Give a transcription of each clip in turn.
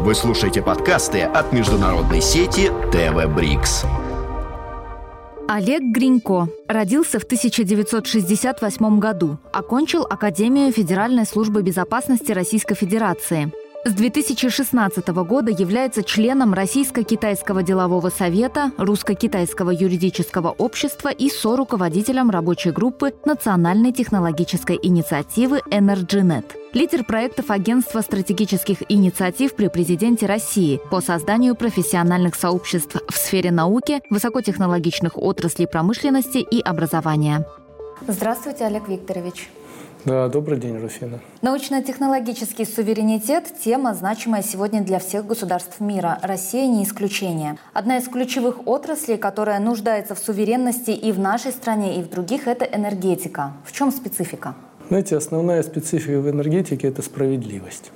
Вы слушаете подкасты от международной сети ТВ Брикс. Олег Гринько родился в 1968 году, окончил Академию Федеральной службы безопасности Российской Федерации. С 2016 года является членом Российско-Китайского делового совета, Русско-Китайского юридического общества и соруководителем рабочей группы Национальной технологической инициативы EnergyNet. Лидер проектов Агентства стратегических инициатив при президенте России по созданию профессиональных сообществ в сфере науки, высокотехнологичных отраслей промышленности и образования. Здравствуйте, Олег Викторович. Да, добрый день, Руфина. Научно-технологический суверенитет – тема, значимая сегодня для всех государств мира. Россия не исключение. Одна из ключевых отраслей, которая нуждается в суверенности и в нашей стране, и в других – это энергетика. В чем специфика? Знаете, основная специфика в энергетике – это справедливость.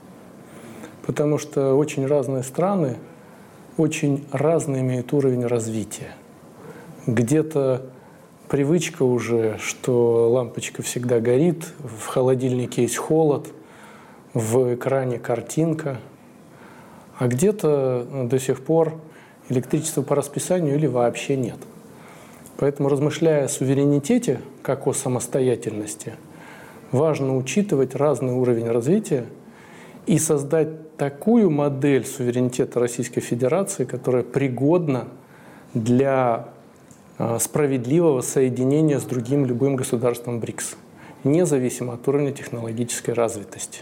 Потому что очень разные страны, очень разный имеют уровень развития. Где-то привычка уже, что лампочка всегда горит, в холодильнике есть холод, в экране картинка, а где-то до сих пор электричества по расписанию или вообще нет. Поэтому, размышляя о суверенитете, как о самостоятельности, важно учитывать разный уровень развития и создать такую модель суверенитета Российской Федерации, которая пригодна для справедливого соединения с другим любым государством БРИКС, независимо от уровня технологической развитости.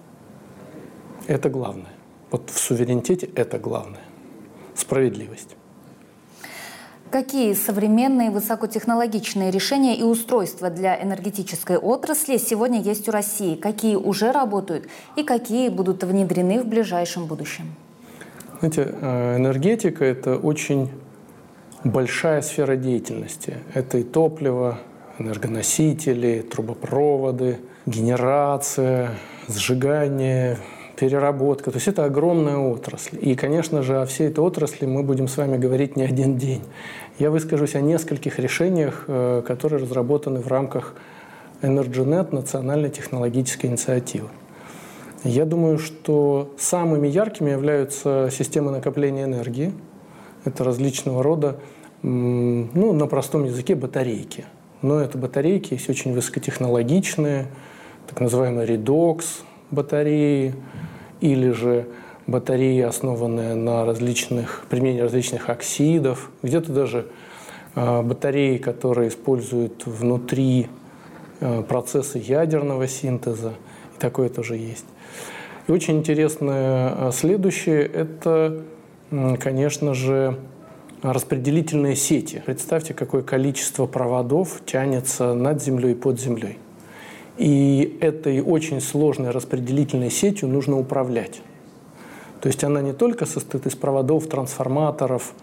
Это главное. Вот в суверенитете это главное. Справедливость. Какие современные высокотехнологичные решения и устройства для энергетической отрасли сегодня есть у России? Какие уже работают и какие будут внедрены в ближайшем будущем? Знаете, энергетика – это очень большая сфера деятельности. Это и топливо, энергоносители, трубопроводы, генерация, сжигание, переработка. То есть это огромная отрасль. И, конечно же, о всей этой отрасли мы будем с вами говорить не один день. Я выскажусь о нескольких решениях, которые разработаны в рамках EnergyNet, Национальной технологической инициативы. Я думаю, что самыми яркими являются системы накопления энергии. Это различного рода, на простом языке, батарейки. Но это батарейки есть очень высокотехнологичные, так называемые редокс батареи, или же батареи, основанные на применении различных оксидов, где-то даже батареи, которые используют внутри процессы ядерного синтеза, и такое тоже есть. И очень интересное следующее – это, конечно же, распределительные сети. Представьте, какое количество проводов тянется над землей и под землей. И этой очень сложной распределительной сетью нужно управлять. То есть она не только состоит из проводов, трансформаторов,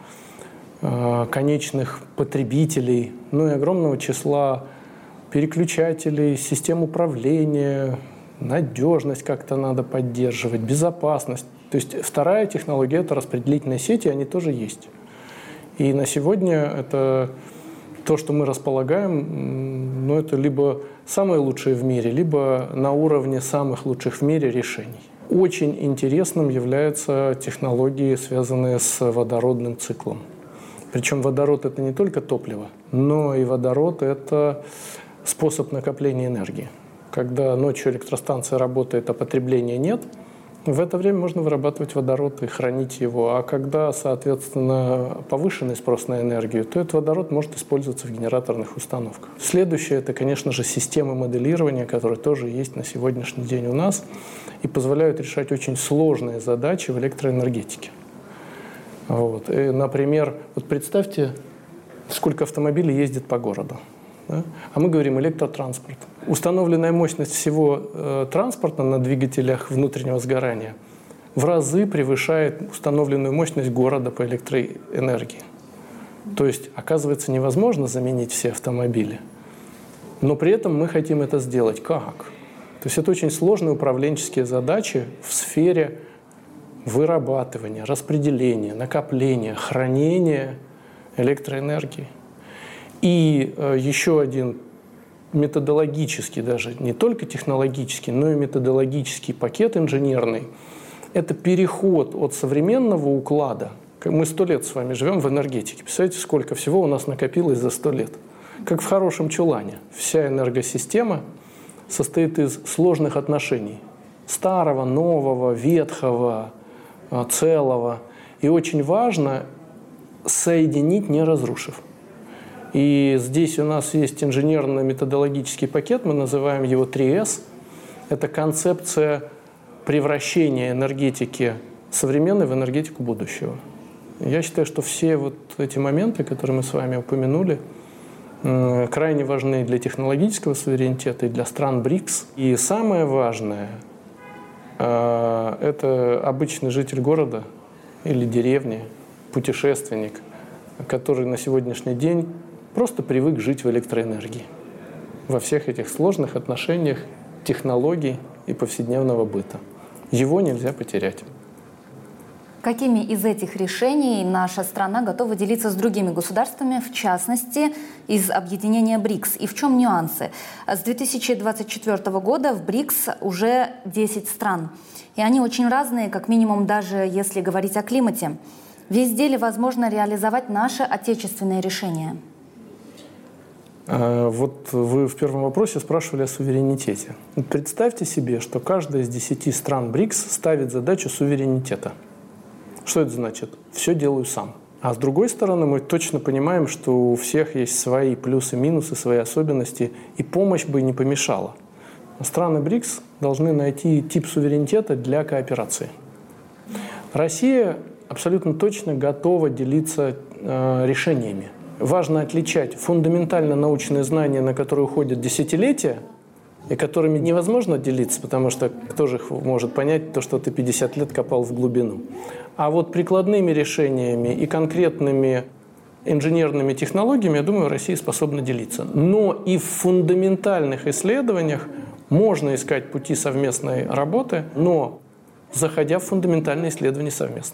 конечных потребителей, но и огромного числа переключателей, систем управления, надежность как-то надо поддерживать, безопасность. То есть вторая технология – это распределительные сети, они тоже есть. И на сегодня это то, что мы располагаем, это либо самые лучшие в мире, либо на уровне самых лучших в мире решений. Очень интересным являются технологии, связанные с водородным циклом. Причем водород – это не только топливо, но и водород – это способ накопления энергии. Когда ночью электростанция работает, а потребления нет, в это время можно вырабатывать водород и хранить его. А когда, соответственно, повышенный спрос на энергию, то этот водород может использоваться в генераторных установках. Следующее – это, конечно же, системы моделирования, которые тоже есть на сегодняшний день у нас и позволяют решать очень сложные задачи в электроэнергетике. И, например, представьте, сколько автомобилей ездит по городу. Да? А мы говорим электротранспорт. Установленная мощность всего транспорта на двигателях внутреннего сгорания в разы превышает установленную мощность города по электроэнергии. То есть, оказывается, невозможно заменить все автомобили. Но при этом мы хотим это сделать. Как? То есть это очень сложные управленческие задачи в сфере вырабатывания, распределения, накопления, хранения электроэнергии. И еще один методологический, даже не только технологический, но и методологический пакет инженерный Это переход от современного уклада. Мы 100 лет с вами живем в энергетике. Представляете, сколько всего у нас накопилось за 100 лет. Как в хорошем чулане. Вся энергосистема состоит из сложных отношений. Старого, нового, ветхого, целого. И очень важно соединить, не разрушив. И здесь у нас есть инженерно-методологический пакет, мы называем его 3С. Это концепция превращения энергетики современной в энергетику будущего. Я считаю, что все вот эти моменты, которые мы с вами упомянули, крайне важны для технологического суверенитета и для стран БРИКС. И самое важное – это обычный житель города или деревни, путешественник, который на сегодняшний день просто привык жить в электроэнергии во всех этих сложных отношениях технологий и повседневного быта. Его нельзя потерять. Какими из этих решений наша страна готова делиться с другими государствами, в частности, из объединения БРИКС? И в чем нюансы? С 2024 года в БРИКС уже 10 стран. И они очень разные, как минимум, даже если говорить о климате. Везде ли возможно реализовать наши отечественные решения? Вот вы в первом вопросе спрашивали о суверенитете. Представьте себе, что каждая из 10 стран БРИКС ставит задачу суверенитета. Что это значит? Все делаю сам. А с другой стороны, мы точно понимаем, что у всех есть свои плюсы, минусы, свои особенности, и помощь бы не помешала. Страны БРИКС должны найти тип суверенитета для кооперации. Россия абсолютно точно готова делиться решениями. Важно отличать фундаментально научные знания, на которые уходят десятилетия, и которыми невозможно делиться, потому что кто же их может понять, то, что ты 50 лет копал в глубину. А вот прикладными решениями и конкретными инженерными технологиями, я думаю, Россия способна делиться. Но и в фундаментальных исследованиях можно искать пути совместной работы, но заходя в фундаментальные исследования совместно.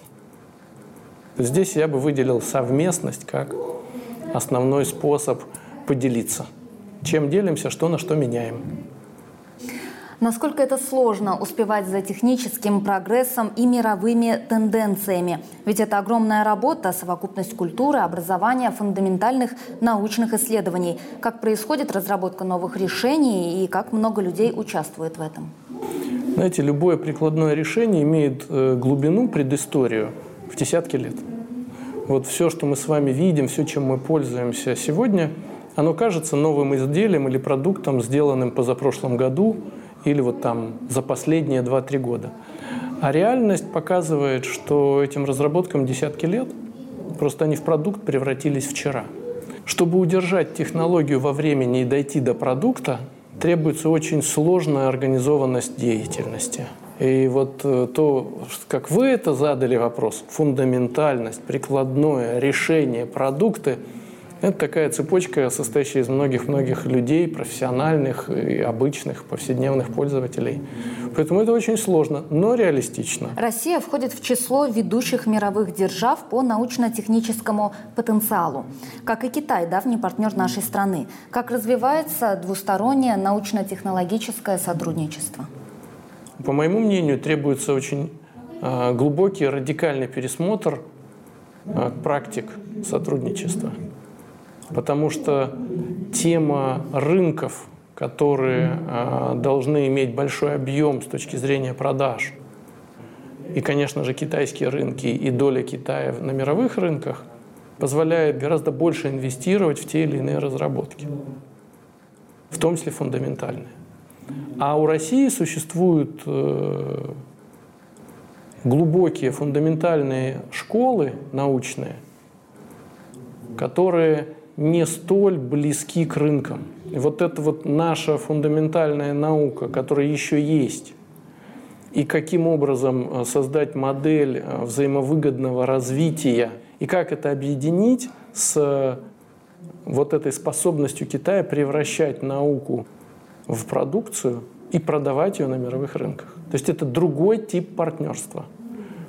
Здесь я бы выделил совместность как основной способ поделиться. Чем делимся, что на что меняем. Насколько это сложно успевать за техническим прогрессом и мировыми тенденциями? Ведь это огромная работа, совокупность культуры, образования, фундаментальных научных исследований. Как происходит разработка новых решений и как много людей участвует в этом? Знаете, любое прикладное решение имеет глубину, предысторию в десятки лет. Вот все, что мы с вами видим, все, чем мы пользуемся сегодня, оно кажется новым изделием или продуктом, сделанным позапрошлом году, или вот там за последние 2-3 года. А реальность показывает, что этим разработкам десятки лет, просто они в продукт превратились вчера. Чтобы удержать технологию во времени и дойти до продукта, требуется очень сложная организованность деятельности. И вот то, как вы это задали вопрос, фундаментальность, прикладное решение, продукты, это такая цепочка, состоящая из многих-многих людей, профессиональных и обычных, повседневных пользователей. Поэтому это очень сложно, но реалистично. Россия входит в число ведущих мировых держав по научно-техническому потенциалу. Как и Китай, давний партнер нашей страны. Как развивается двустороннее научно-технологическое сотрудничество? По моему мнению, требуется очень глубокий, радикальный пересмотр практик сотрудничества. Потому что тема рынков, которые должны иметь большой объем с точки зрения продаж, и, конечно же, китайские рынки и доля Китая на мировых рынках позволяет гораздо больше инвестировать в те или иные разработки, в том числе фундаментальные. А у России существуют глубокие фундаментальные школы научные, которые не столь близки к рынкам. И вот это вот наша фундаментальная наука, которая еще есть, и каким образом создать модель взаимовыгодного развития, и как это объединить с вот этой способностью Китая превращать науку в продукцию и продавать ее на мировых рынках. То есть это другой тип партнерства.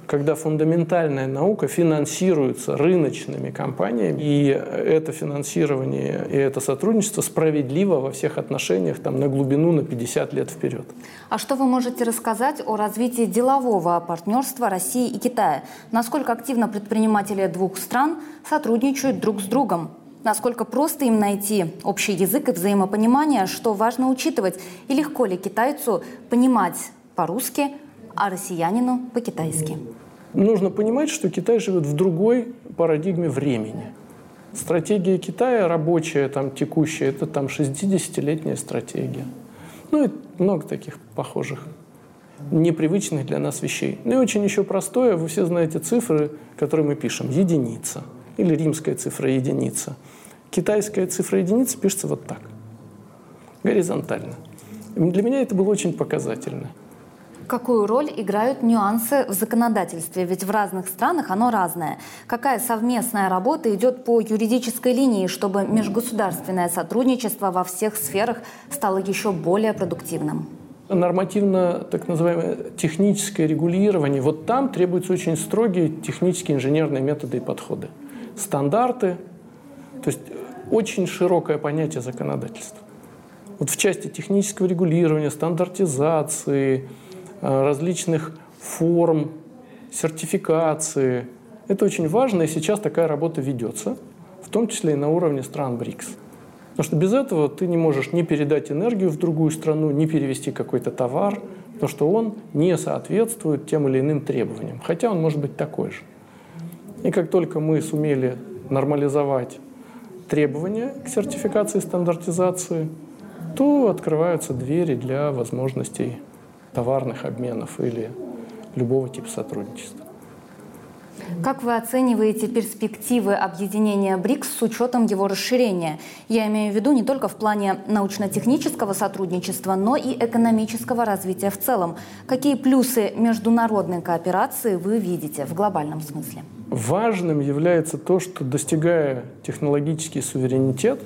когда фундаментальная наука финансируется рыночными компаниями, и это финансирование и это сотрудничество справедливо во всех отношениях на глубину на 50 лет вперед. А что вы можете рассказать о развитии делового партнерства России и Китая? Насколько активно предприниматели двух стран сотрудничают друг с другом? Насколько просто им найти общий язык и взаимопонимание, что важно учитывать, и легко ли китайцу понимать по-русски, а россиянину по-китайски? Нужно понимать, что Китай живет в другой парадигме времени. Стратегия Китая рабочая, текущая, это 60-летняя стратегия. И много таких похожих, непривычных для нас вещей. И очень еще простое, вы все знаете цифры, которые мы пишем. Единица или римская цифра единица. Китайская цифра единица пишется вот так, горизонтально. Для меня это было очень показательно. Какую роль играют нюансы в законодательстве? Ведь в разных странах оно разное. Какая совместная работа идет по юридической линии, чтобы межгосударственное сотрудничество во всех сферах стало еще более продуктивным? Нормативно, так называемое техническое регулирование, вот там требуются очень строгие технические инженерные методы и подходы. Стандарты, то есть очень широкое понятие законодательства. Вот в части технического регулирования, стандартизации, различных форм, сертификации. Это очень важно, и сейчас такая работа ведется, в том числе и на уровне стран БРИКС. Потому что без этого ты не можешь ни передать энергию в другую страну, ни перевести какой-то товар, потому что он не соответствует тем или иным требованиям, хотя он может быть такой же. И как только мы сумели нормализовать требования к сертификации и стандартизации, то открываются двери для возможностей товарных обменов или любого типа сотрудничества. Как вы оцениваете перспективы объединения БРИКС с учетом его расширения? Я имею в виду не только в плане научно-технического сотрудничества, но и экономического развития в целом. Какие плюсы международной кооперации вы видите в глобальном смысле? Важным является то, что, достигая технологический суверенитет,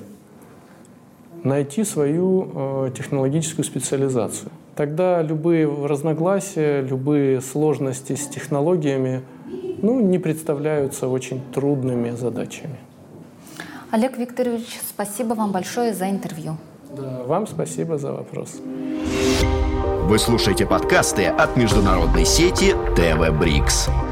найти свою технологическую специализацию. Тогда любые разногласия, любые сложности с технологиями не представляются очень трудными задачами. Олег Викторович, спасибо вам большое за интервью. Да, вам спасибо за вопрос. Вы слушаете подкасты от международной сети ТВ БРИКС.